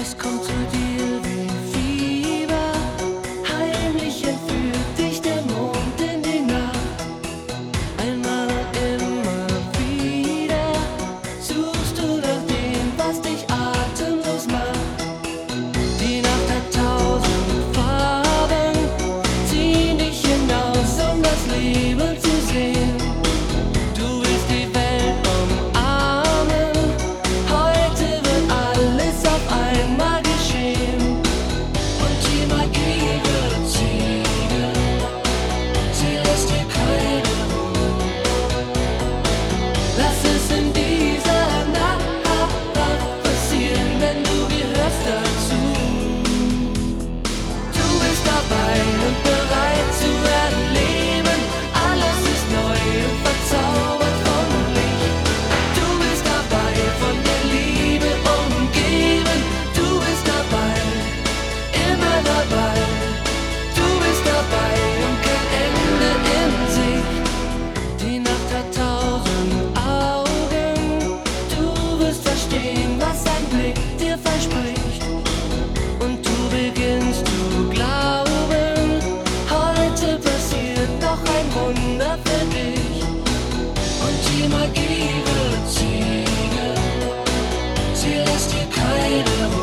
Es kommt zu dir wie Fieber, heimlich entführt dich der Mond in die Nacht. Einmal und immer wieder suchst du nach dem, was dich atemlos macht. Die Nacht hat tausend Farben, ziehen dich hinaus, um das Leben zu sehen. Du willst die Welt umarmen, heute wird alles auf einmal geschehen. Und die Magie wird siegen, sie lässt dir keine Ruhe. Lass es in dieser Nacht passieren, denn du gehörst dazu. Du bist dabei und bereit zu erleben, alles ist neu und verzaubert vom Licht. Du bist dabei, von der Liebe umgeben, du bist dabei, immer dabei. Du bist dabei und kein Ende in Sicht. Die Nacht hat tausend Augen, du wirst verstehen, was ein Blick dir verspricht. Und du beginnst zu glauben, heute passiert noch ein Wunder für dich. Und die Magie wird siegen, sie lässt dir keine Ruhe.